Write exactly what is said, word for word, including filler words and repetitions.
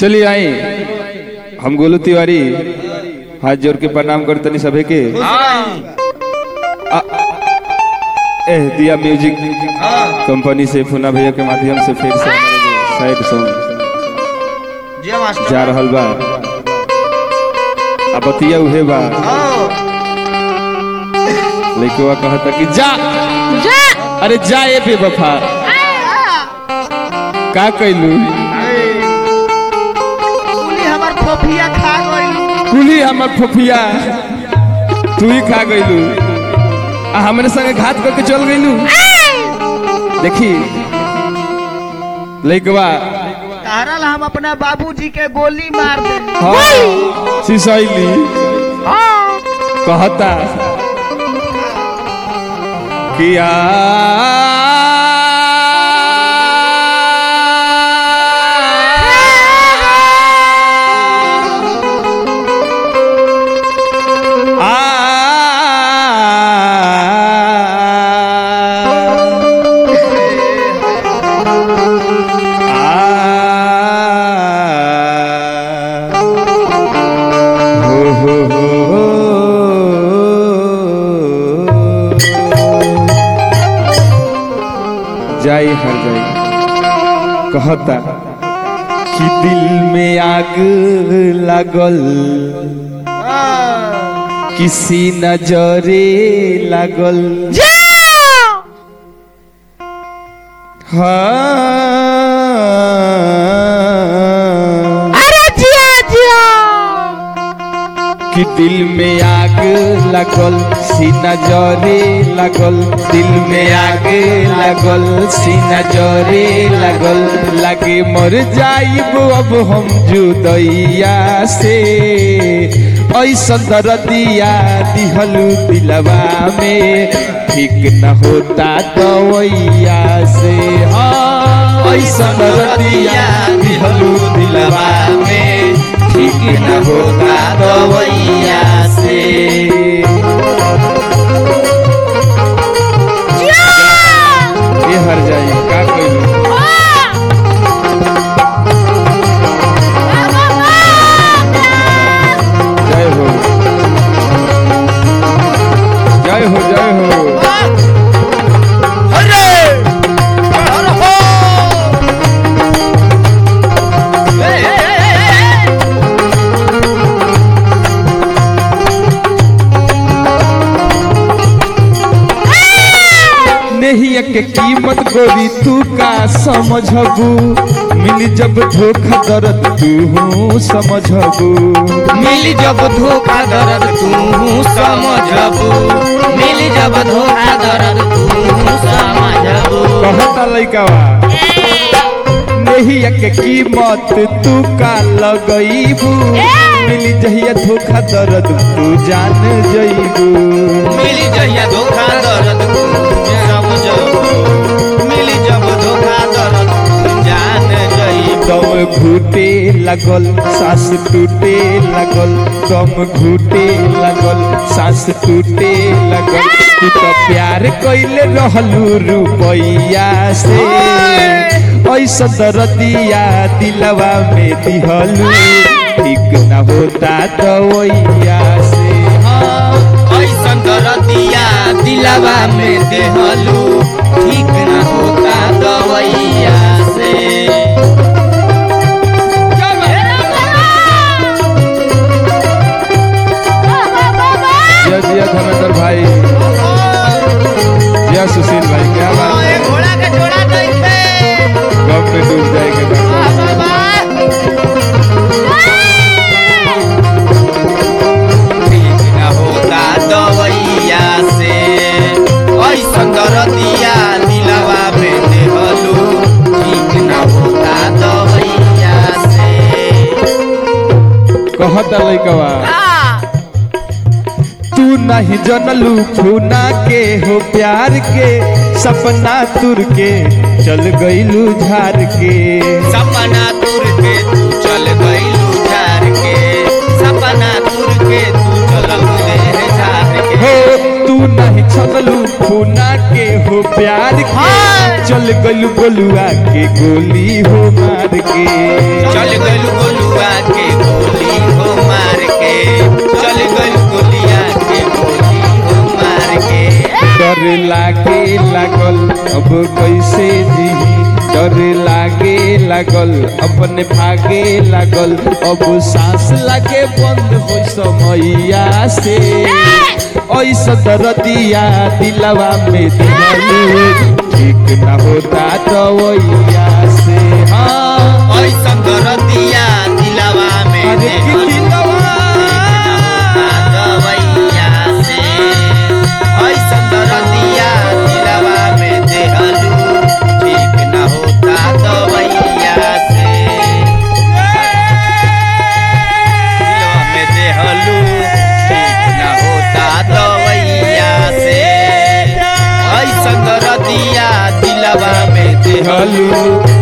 चलिए आई हम गोलू तिवारी हाथ जोड़ के प्रणाम करते नहीं सभी के आ, एह दिया म्यूजिक कंपनी से फुना भैया के माध्यम से फिर से साइड सॉन्ग जा रहल बा अब बतिया उहे बा लइकवा कहता कि जा जा अरे जा ये बेवफा का कइलू कुली हमर फोफिया खा गइल कुली हमर फोफिया तू ही खा गइलू आ हमरे संगे घात करके चल गइलू देखी लइकवा तारल हम अपना बाबूजी के गोली मार दे हां सिसैली हां कहता किया जाए हर जाए कहता कि दिल में आग लागल किसी नजरे लागल हाँ कि दिल में आग लागल सीना जरे लागल दिल में आग लागल सीना जरे लागल लागे मर जाइब अब हम जुदैया से ऐसा दर्दिया दिहलू दिलवा में ठीक न होता दवैया से हाँ ऐसा दर्दिया दिहलू दिलवा में ठीक न होता दवैया से ये हर जाए का कइलू जय हो जय हो जय हो के कीमत गोरी तू का समझबू मिली जब धोखा दर्द तू समझबू मिली जब धोखा दर्द तू समझबू मिली जब धोखा दर्द तू समझबू कहता लइकावा नहीं के कीमत तू का लगईबू मिली जहिया धोखा दर्द तू जान जईबू मिली जहिया धोखा दर्द तू समझबू मिली जब धोखा दर्द तू जान जईबू दम घुटे लगल सांस टूटे लगल दम घुटे लगल सांस टूटे लगल तू तो प्यार कइले रहलू रुपैया से ऐसा दर्दिया दिलवा में दिहलू ठीक न होता दवैया से ऐसा दर्दिया दिलवा में दिहलू ठीक न होता दवैया से जय जय धर्मेंद्र भाई जय सुशील भाई क्या बात है घोड़ा का जोड़ा नहीं थे गम में डूब जाएंगे ठीक न होता दवैया से ऐसा दर्दिया दिलवा में दिहलू ठीक न होता दवैया से कहता लइकवा तू नहीं जनलू खूना के हो प्यार के सपना तुर के चल गईलू झार के सपना तुर के तू चल गईलू झार के सपना तुर के तू चल गईलू झार के हो तू नहीं छललू खूना के हो प्यार के चल गईलू गोलुआ के गोली हो मार के चल गईलू गोलू अपने भागे लागल अब सांस लागे बंद हो समैया से ऐसा दर्दिया दिलवा में दिलू ठीक न होता दवैया से हाँ ऐसा दर्दिया दिलवा में अरे की दिलवा दवैया से ऐसा दर्दिया दिलवा में देहलू ठीक न होता दवैया से दिलवा में देहलू ठीक न होता दवैया से ऐसा दर्दिया दिलवा में देहलू